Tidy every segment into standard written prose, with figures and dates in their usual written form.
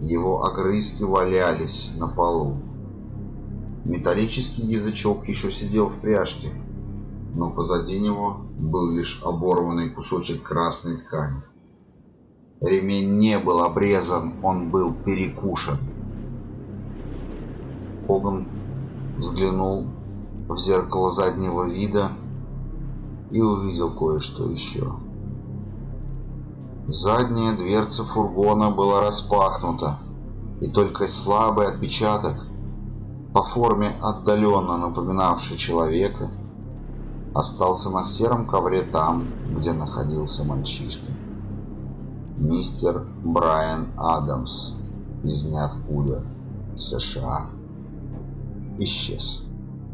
Его огрызки валялись на полу. Металлический язычок еще сидел в пряжке, но позади него был лишь оборванный кусочек красной ткани. Ремень не был обрезан, он был перекушен. Хоган взглянул в зеркало заднего вида и увидел кое-что еще. Задняя дверца фургона была распахнута, и только слабый отпечаток, по форме отдаленно напоминавший человека, остался на сером ковре там, где находился мальчишка. Мистер Брайан Адамс из ниоткуда, США, исчез.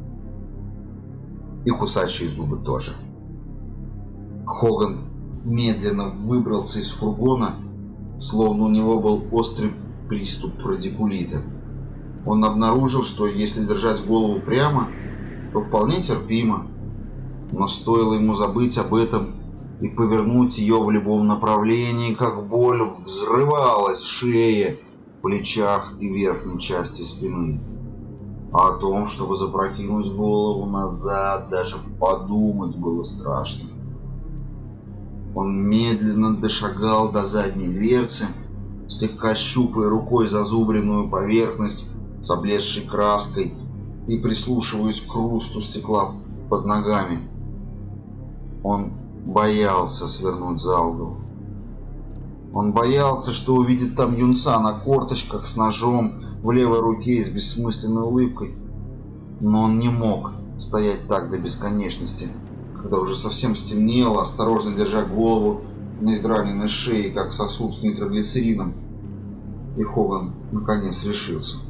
И кусачие зубы тоже. Хоган медленно выбрался из фургона, словно у него был острый приступ радикулита. Он обнаружил, что если держать голову прямо, то вполне терпимо, но стоило ему забыть об этом и повернуть ее в любом направлении, как боль взрывалась в шее, плечах и верхней части спины. А о том, чтобы запрокинуть голову назад, даже подумать было страшно. Он медленно дошагал до задней дверцы, слегка щупая рукой зазубренную поверхность с облезшей краской и прислушиваясь к хрусту стекла под ногами. Он боялся свернуть за угол. Он боялся, что увидит там юнца на корточках с ножом в левой руке и с бессмысленной улыбкой. Но он не мог стоять так до бесконечности, когда уже совсем стемнело, осторожно держа голову на израненной шее, как сосуд с нитроглицерином. И Хоган наконец решился.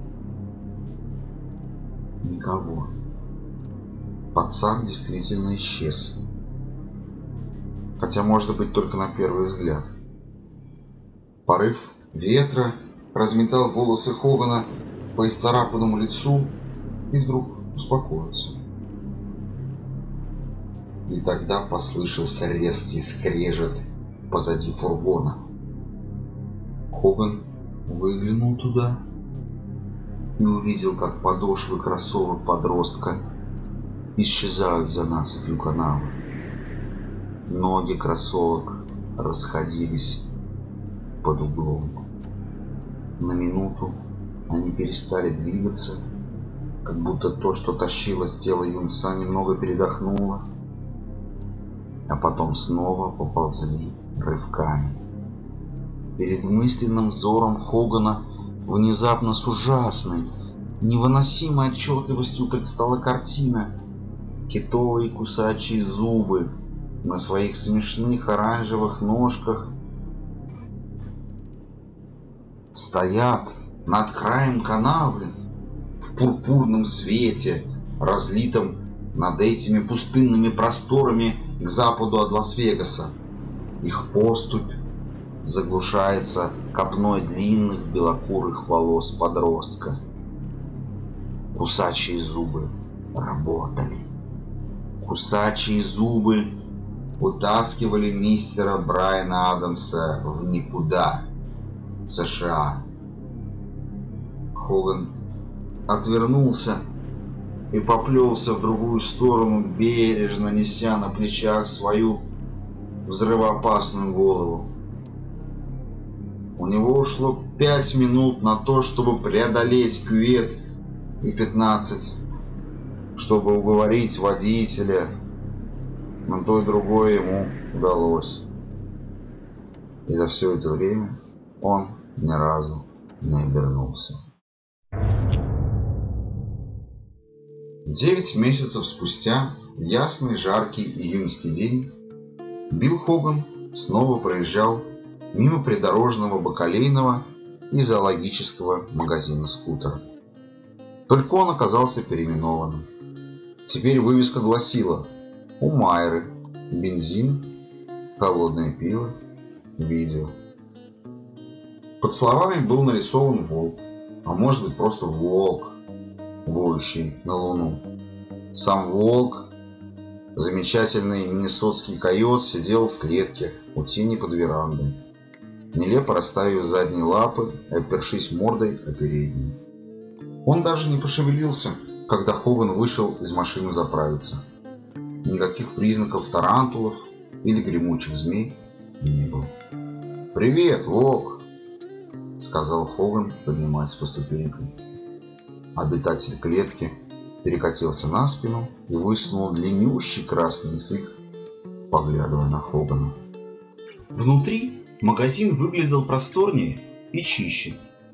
Никого. Пацан действительно исчез. Хотя, может быть, только на первый взгляд. Порыв ветра разметал волосы Хогана по исцарапанному лицу и вдруг успокоился. И тогда послышался резкий скрежет позади фургона. Хоган выглянул туда и увидел, как подошвы кроссовок подростка исчезают за насыпью канава. Ноги кроссовок расходились под углом. На минуту они перестали двигаться, как будто то, что тащило тело юнца, немного передохнуло, а потом снова поползли рывками. Перед мысленным взором Хогана внезапно с ужасной, невыносимой отчетливостью предстала картина. Китовые кусачие зубы на своих смешных оранжевых ножках стоят над краем канавы в пурпурном свете, разлитом над этими пустынными просторами к западу от Лас-Вегаса. Их поступь заглушается копной длинных белокурых волос подростка. Кусачие зубы работали. Кусачие зубы утаскивали мистера Брайана Адамса в никуда, США. Хоган отвернулся и поплелся в другую сторону, бережно неся на плечах свою взрывоопасную голову. У него ушло 5 минут на то, чтобы преодолеть кювет, и 15, чтобы уговорить водителя, но то и другое ему удалось. И за все это время он ни разу не обернулся. 9 месяцев спустя, в ясный жаркий июньский день, Билл Хоган снова проезжал мимо придорожного бакалейного и зоологического магазина «Скутер». Только он оказался переименованным. Теперь вывеска гласила: у Майры бензин, холодное пиво, видео. Под словами был нарисован волк, а может быть просто волк, воющий на луну. Сам волк, замечательный миннесотский койот, сидел в клетке у тени под верандой. нелепо расставив задние лапы и опершись мордой о передние. Он даже не пошевелился, когда Хоган вышел из машины заправиться. Никаких признаков тарантулов или гремучих змей не было. «Привет, Вок!» — сказал Хоган, поднимаясь по ступенькам. Обитатель клетки перекатился на спину и высунул длиннющий красный язык, поглядывая на Хогана. Внутри магазин выглядел просторнее и чище.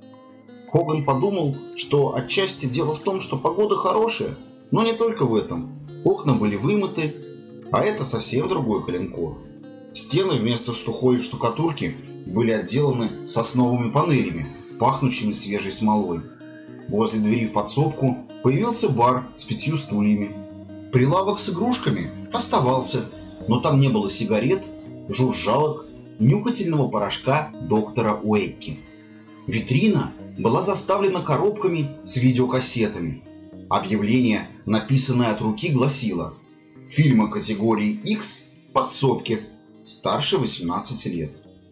Хоган подумал, что отчасти дело в том, что погода хорошая, но не только в этом. Окна были вымыты, а это совсем другой коленкор. Стены вместо сухой штукатурки были отделаны сосновыми панелями, пахнущими свежей смолой. Возле двери в подсобку появился бар с 5 стульями. Прилавок с игрушками оставался, но там не было сигарет, жужжалок, нюхательного порошка доктора Уэйки. Витрина была заставлена коробками с видеокассетами. Объявление, написанное от руки, гласило: фильмы категории X в подсобке, старше 18 лет.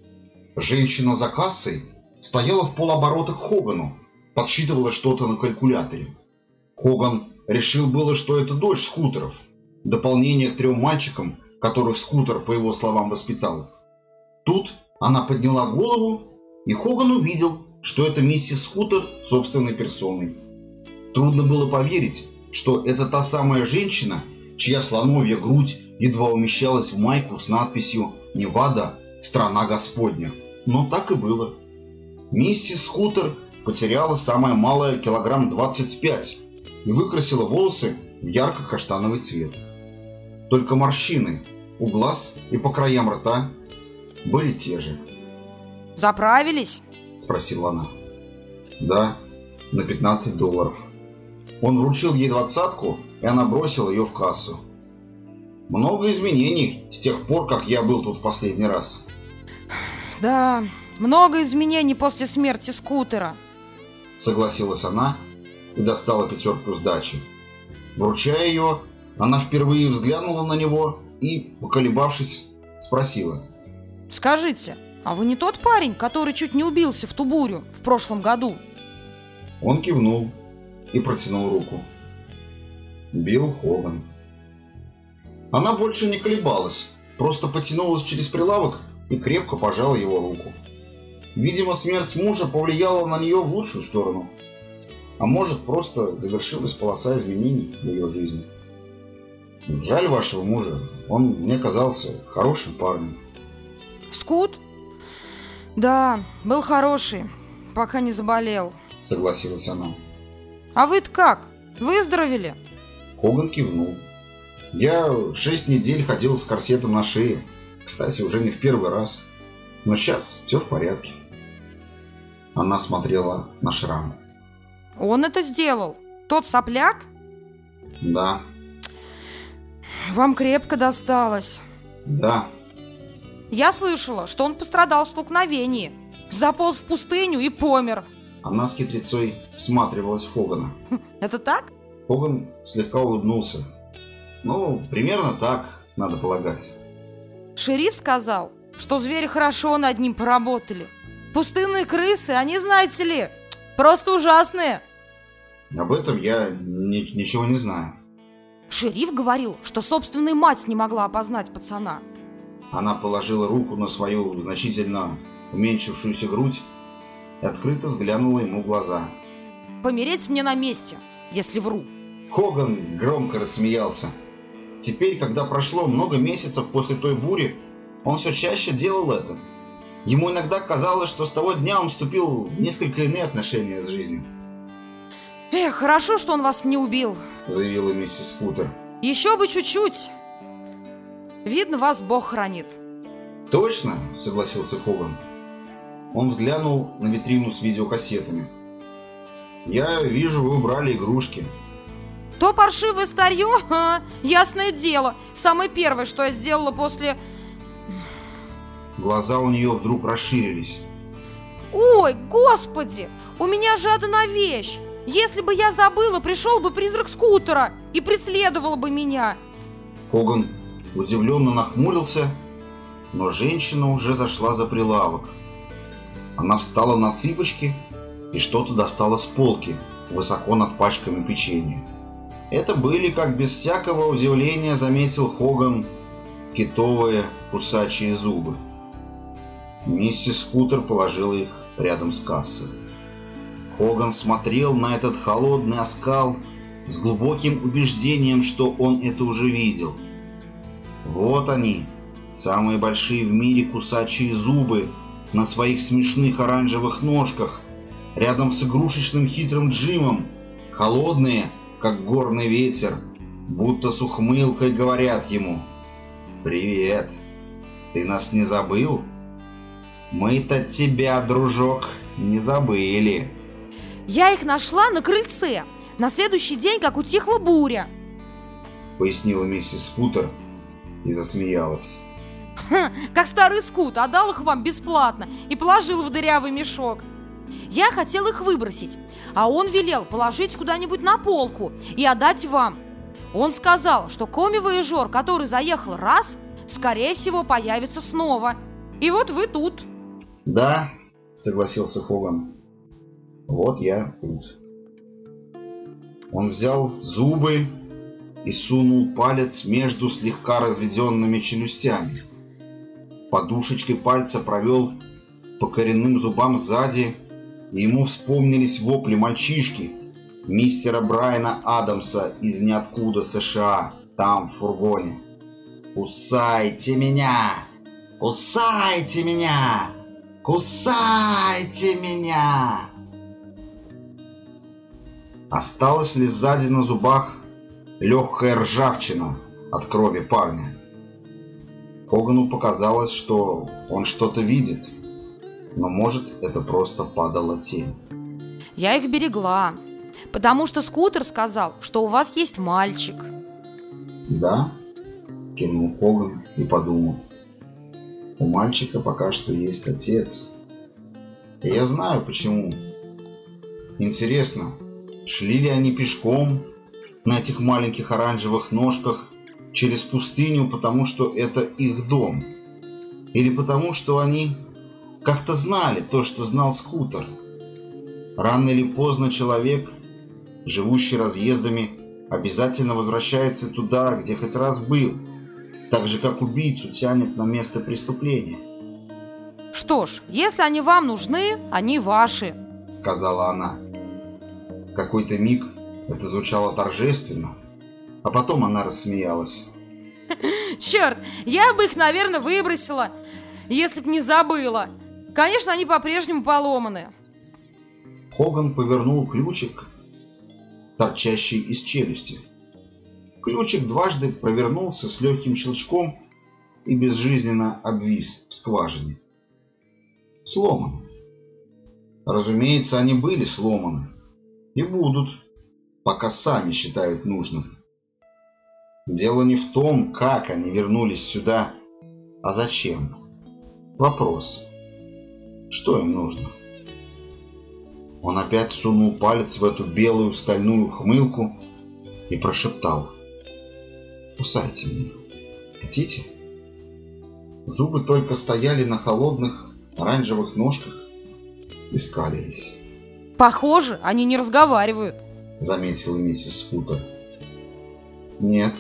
Женщина за кассой стояла в полоборота к Хогану, подсчитывала что-то на калькуляторе. Хоган решил было, что это дочь Скутеров, дополнение к 3 мальчикам, которых Скутер, по его словам, воспитал. Тут она подняла голову, и Хоган увидел, что это миссис Скутер собственной персоной. Трудно было поверить, что это та самая женщина, чья слоновья грудь едва умещалась в майку с надписью «Невада, страна Господня». Но так и было. Миссис Скутер потеряла самое малое килограмм 25 и выкрасила волосы в ярко-каштановый цвет. Только морщины у глаз и по краям рта были те же. «Заправились?» — спросила она. «Да, на $15. Он вручил ей 20-ку, и она бросила ее в кассу. Много изменений с тех пор, как я был тут в последний раз». «Да, много изменений после смерти Скутера», — согласилась она и достала 5 сдачи. Вручая ее, она впервые взглянула на него и, поколебавшись, спросила: «Скажите, а вы не тот парень, который чуть не убился в ту бурю в прошлом году?» Он кивнул и протянул руку. Билл Хоган. Она больше не колебалась, просто потянулась через прилавок и крепко пожала его руку. Видимо, смерть мужа повлияла на нее в лучшую сторону. А может, просто завершилась полоса изменений в ее жизни. Жаль вашего мужа, он мне казался хорошим парнем. «Скут? Да, был хороший, пока не заболел», — согласилась она. «А вы-то как? Выздоровели?» Хоган кивнул. Я 6 недель ходил с корсетом на шее. Кстати, уже не в первый раз. Но сейчас все в порядке. Она смотрела на шрам. «Он это сделал? Тот сопляк?» Да. «Вам крепко досталось». Да. «Я слышала, что он пострадал в столкновении. Заполз в пустыню и помер». Она с хитрецой всматривалась в Хогана. «Это так?» Хоган слегка улыбнулся. Ну, примерно так, надо полагать. «Шериф сказал, что звери хорошо над ним поработали. Пустынные крысы, они, знаете ли, просто ужасные». Об этом я ничего не знаю. «Шериф говорил, что собственная мать не могла опознать пацана». Она положила руку на свою значительно уменьшившуюся грудь и открыто взглянула ему в глаза. «Помереть мне на месте, если вру». Хоган громко рассмеялся. Теперь, когда прошло много месяцев после той бури, он все чаще делал это. Ему иногда казалось, что с того дня он вступил в несколько иные отношения с жизнью. «Эх, хорошо, что он вас не убил», — заявила миссис Скутер. «Еще бы чуть-чуть. Видно, вас Бог хранит». «Точно», — согласился Хоган. Он взглянул на витрину с видеокассетами. «Я вижу, вы убрали игрушки». «То паршивое старье? Ясное дело. Самое первое, что я сделала после...» Глаза у нее вдруг расширились. «Ой, господи! У меня же одна вещь! Если бы я забыла, пришел бы призрак Скутера и преследовал бы меня!» Хоган удивленно нахмурился, но женщина уже зашла за прилавок. Она встала на цыпочки и что-то достала с полки, высоко над пачками печенья. Это были, как без всякого удивления заметил Хоган, китовые кусачие зубы. Миссис Скутер положила их рядом с кассой. Хоган смотрел на этот холодный оскал с глубоким убеждением, что он это уже видел. Вот они, самые большие в мире кусачие зубы, на своих смешных оранжевых ножках, рядом с игрушечным хитрым Джимом, холодные, как горный ветер, будто с ухмылкой говорят ему: «Привет, ты нас не забыл? Мы-то тебя, дружок, не забыли». Я их нашла на крыльце, на следующий день, как утихла буря, пояснила миссис Скутер и засмеялась. как старый скут, отдал их вам бесплатно и положил в дырявый мешок. Я хотел их выбросить, а он велел положить куда-нибудь на полку и отдать вам. Он сказал, что коми-вояжер, который заехал раз, скорее всего, появится снова. И вот вы тут. Да, согласился Хоган. Вот я тут. Он взял зубы и сунул палец между слегка разведенными челюстями. Подушечкой пальца провел по коренным зубам сзади, и ему вспомнились вопли мальчишки, мистера Брайана Адамса из ниоткуда США, там, в фургоне. «Кусайте меня! Кусайте меня! Кусайте меня!» Осталась ли сзади на зубах легкая ржавчина от крови парня? Хогану показалось, что он что-то видит, но, может, это просто падала тень. Я их берегла, потому что Скутер сказал, что у вас есть мальчик. Да, кивнул Хоган и подумал. У мальчика пока что есть отец. И я знаю почему. Интересно, шли ли они пешком на этих маленьких оранжевых ножках через пустыню, потому что это их дом? Или потому что они как-то знали то, что знал Скутер? Рано или поздно человек, живущий разъездами, обязательно возвращается туда, где хоть раз был, так же, как убийцу тянет на место преступления. Что ж, если они вам нужны, они ваши, сказала она. В какой-то миг это звучало торжественно, а потом она рассмеялась. Черт, я бы их, наверное, выбросила, если б не забыла. Конечно, они по-прежнему поломаны. Хоган повернул ключик, торчащий из челюсти. Ключик дважды провернулся с легким щелчком и безжизненно обвис в скважине. Сломаны. Разумеется, они были сломаны и будут, пока сами считают нужным. Дело не в том, как они вернулись сюда, а зачем. Вопрос: что им нужно? Он опять сунул палец в эту белую стальную хмылку и прошептал: «Кусайте меня. Хотите?» Зубы только стояли на холодных оранжевых ножках и скалились. Похоже, они не разговаривают, заметила миссис Скутер. «Нет»,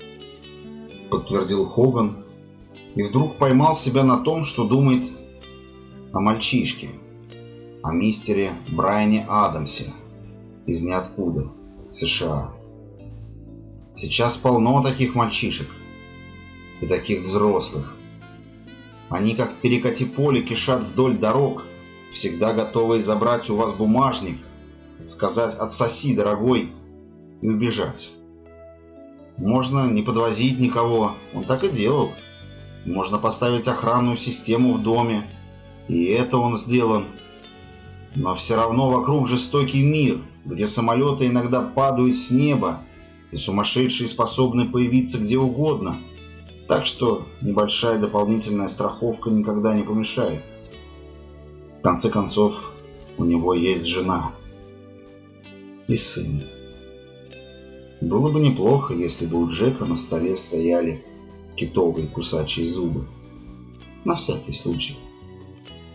подтвердил Хоган и вдруг поймал себя на том, что думает о мальчишке, о мистере Брайане Адамсе из ниоткуда, США. Сейчас полно таких мальчишек и таких взрослых. Они, как перекати поле, кишат вдоль дорог, всегда готовые забрать у вас бумажник, сказать «отсоси, дорогой», и убежать. Можно не подвозить никого, он так и делал. Можно поставить охранную систему в доме, и это он сделал. Но все равно вокруг жестокий мир, где самолеты иногда падают с неба, и сумасшедшие способны появиться где угодно. Так что небольшая дополнительная страховка никогда не помешает. В конце концов, у него есть жена и сын. Было бы неплохо, если бы у Джека на столе стояли китовые кусачие зубы. На всякий случай.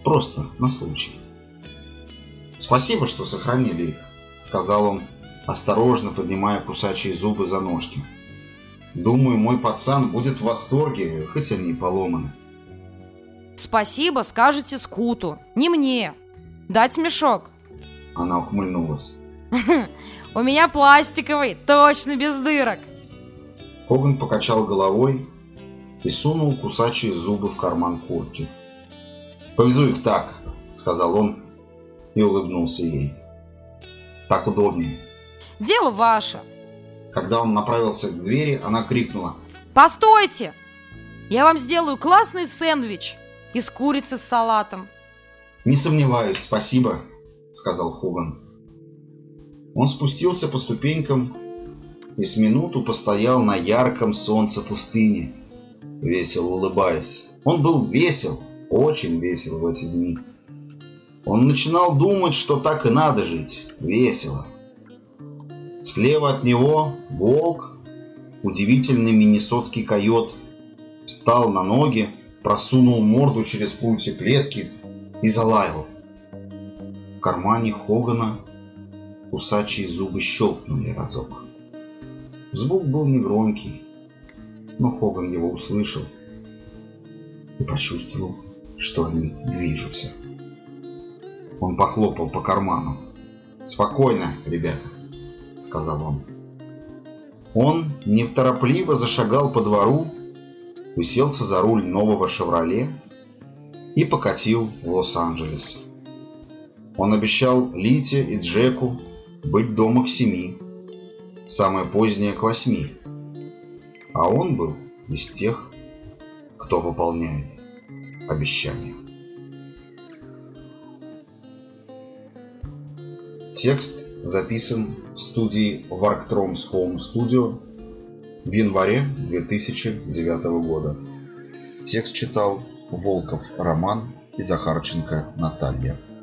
Просто на случай. «Спасибо, что сохранили их», — сказал он, осторожно поднимая кусачие зубы за ножки. «Думаю, мой пацан будет в восторге, хоть они и поломаны». Спасибо скажете Скуту, не мне. Дать мешок? Она ухмыльнулась. У меня пластиковый, точно без дырок. Хоган покачал головой и сунул кусачие зубы в карман куртки. «Повезу их так», — сказал он и улыбнулся ей. «Так удобнее». Дело ваше. Когда он направился к двери, она крикнула: «Постойте! Я вам сделаю классный сэндвич из курицы с салатом». «Не сомневаюсь, спасибо», — сказал Хоган. Он спустился по ступенькам и с минуту постоял на ярком солнце пустыни, весело улыбаясь. Он был весел, очень весел в эти дни. Он начинал думать, что так и надо жить, весело. Слева от него волк, удивительный миннесотский койот, встал на ноги, просунул морду через прутья клетки и залаял. В кармане Хогана кусачие зубы щелкнули разок. Звук был негромкий, но Хоган его услышал и почувствовал, что они движутся. Он похлопал по карману. «Спокойно, ребята», — сказал он. Он неторопливо зашагал по двору, уселся за руль нового «Шевроле» и покатил в Лос-Анджелес. Он обещал Лите и Джеку быть дома к 7, самое позднее к 8. А он был из тех, кто выполняет обещания. Текст записан в студии Warktrom's Home Studio в январе 2009 года. Текст читал Волков Роман и Захарченко Наталья.